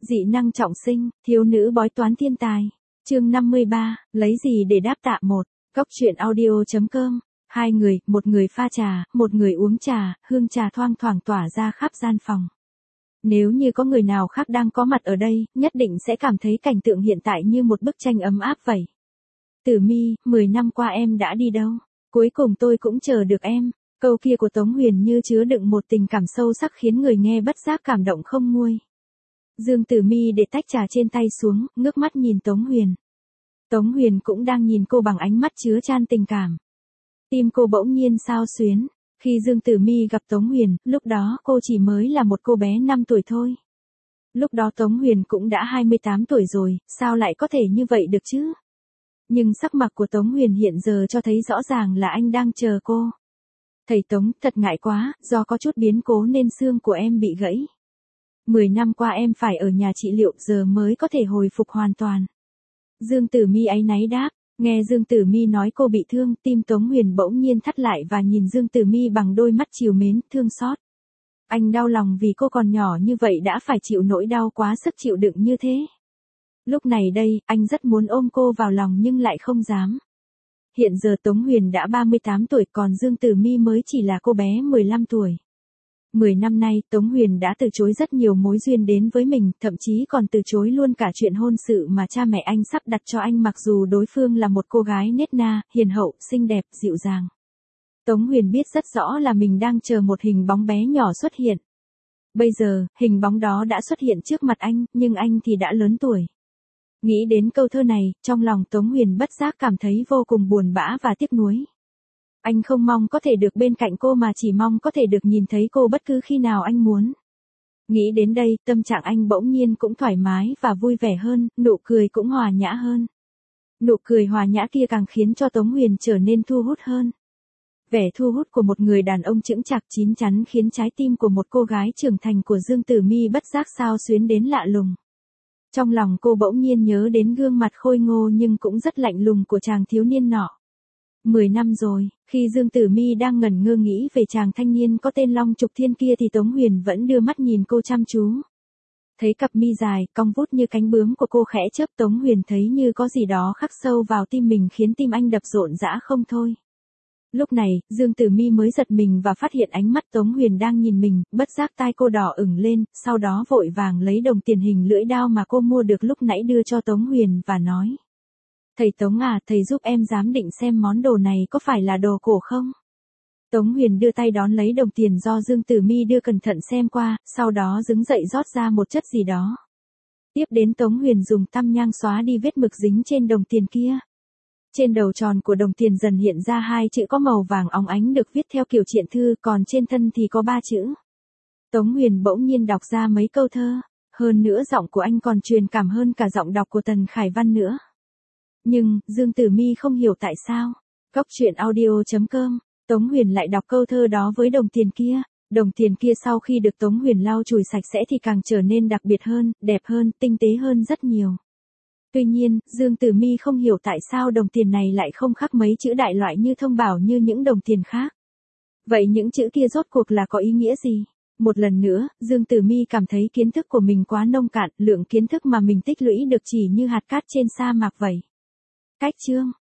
Dị năng trọng sinh, thiếu nữ bói toán thiên tài. Chương 53, lấy gì để đáp tạ một. Góc truyện audio.com. Hai người, một người pha trà, một người uống trà, hương trà thoang thoảng tỏa ra khắp gian phòng. Nếu như có người nào khác đang có mặt ở đây, nhất định sẽ cảm thấy cảnh tượng hiện tại như một bức tranh ấm áp vậy. Tử Mi, 10 năm qua em đã đi đâu? Cuối cùng tôi cũng chờ được em. Câu kia của Tống Huyền như chứa đựng một tình cảm sâu sắc khiến người nghe bất giác cảm động không nguôi. Dương Tử Mi để tách trà trên tay xuống, ngước mắt nhìn Tống Huyền. Tống Huyền cũng đang nhìn cô bằng ánh mắt chứa chan tình cảm. Tim cô bỗng nhiên xao xuyến. Khi Dương Tử Mi gặp Tống Huyền, lúc đó cô chỉ mới là một cô bé 5 tuổi thôi. Lúc đó Tống Huyền cũng đã 28 tuổi rồi, sao lại có thể như vậy được chứ? Nhưng sắc mặt của Tống Huyền hiện giờ cho thấy rõ ràng là anh đang chờ cô. Thầy Tống, thật ngại quá, do có chút biến cố nên xương của em bị gãy. 10 năm qua em phải ở nhà trị liệu giờ mới có thể hồi phục hoàn toàn. Dương Tử Mi áy náy đáp. Nghe Dương Tử Mi nói cô bị thương, tim Tống Huyền bỗng nhiên thắt lại và nhìn Dương Tử Mi bằng đôi mắt trìu mến, thương xót. Anh đau lòng vì cô còn nhỏ như vậy đã phải chịu nỗi đau quá sức chịu đựng như thế. Lúc này đây, anh rất muốn ôm cô vào lòng nhưng lại không dám. Hiện giờ Tống Huyền đã 38 tuổi còn Dương Tử Mi mới chỉ là cô bé 15 tuổi. 10 năm nay, Tống Huyền đã từ chối rất nhiều mối duyên đến với mình, thậm chí còn từ chối luôn cả chuyện hôn sự mà cha mẹ anh sắp đặt cho anh mặc dù đối phương là một cô gái nết na, hiền hậu, xinh đẹp, dịu dàng. Tống Huyền biết rất rõ là mình đang chờ một hình bóng bé nhỏ xuất hiện. Bây giờ, hình bóng đó đã xuất hiện trước mặt anh, nhưng anh thì đã lớn tuổi. Nghĩ đến câu thơ này, trong lòng Tống Huyền bất giác cảm thấy vô cùng buồn bã và tiếc nuối. Anh không mong có thể được bên cạnh cô mà chỉ mong có thể được nhìn thấy cô bất cứ khi nào anh muốn. Nghĩ đến đây, tâm trạng anh bỗng nhiên cũng thoải mái và vui vẻ hơn, nụ cười cũng hòa nhã hơn. Nụ cười hòa nhã kia càng khiến cho Tống Huyền trở nên thu hút hơn. Vẻ thu hút của một người đàn ông chững chạc chín chắn khiến trái tim của một cô gái trưởng thành của Dương Tử Mi bất giác xao xuyến đến lạ lùng. Trong lòng cô bỗng nhiên nhớ đến gương mặt khôi ngô nhưng cũng rất lạnh lùng của chàng thiếu niên nọ. 10 năm rồi, khi Dương Tử Mi đang ngẩn ngơ nghĩ về chàng thanh niên có tên Long Trục Thiên kia thì Tống Huyền vẫn đưa mắt nhìn cô chăm chú. Thấy cặp mi dài, cong vút như cánh bướm của cô khẽ chớp, Tống Huyền thấy như có gì đó khắc sâu vào tim mình khiến tim anh đập rộn rã không thôi. Lúc này, Dương Tử Mi mới giật mình và phát hiện ánh mắt Tống Huyền đang nhìn mình, bất giác tai cô đỏ ửng lên, sau đó vội vàng lấy đồng tiền hình lưỡi đao mà cô mua được lúc nãy đưa cho Tống Huyền và nói. Thầy Tống à, thầy giúp em giám định xem món đồ này có phải là đồ cổ không? Tống Huyền đưa tay đón lấy đồng tiền do Dương Tử Mi đưa cẩn thận xem qua, sau đó đứng dậy rót ra một chất gì đó. Tiếp đến Tống Huyền dùng tăm nhang xóa đi vết mực dính trên đồng tiền kia. Trên đầu tròn của đồng tiền dần hiện ra hai chữ có màu vàng óng ánh được viết theo kiểu triện thư, còn trên thân thì có 3 chữ. Tống Huyền bỗng nhiên đọc ra mấy câu thơ, hơn nữa giọng của anh còn truyền cảm hơn cả giọng đọc của Tần Khải Văn nữa. Nhưng, Dương Tử Mi không hiểu tại sao. Góc truyện audio.com, Tống Huyền lại đọc câu thơ đó với đồng tiền kia. Đồng tiền kia sau khi được Tống Huyền lau chùi sạch sẽ thì càng trở nên đặc biệt hơn, đẹp hơn, tinh tế hơn rất nhiều. Tuy nhiên, Dương Tử Mi không hiểu tại sao đồng tiền này lại không khắc mấy chữ đại loại như thông bảo như những đồng tiền khác. Vậy những chữ kia rốt cuộc là có ý nghĩa gì? Một lần nữa, Dương Tử Mi cảm thấy kiến thức của mình quá nông cạn, lượng kiến thức mà mình tích lũy được chỉ như hạt cát trên sa mạc vậy. Cách chương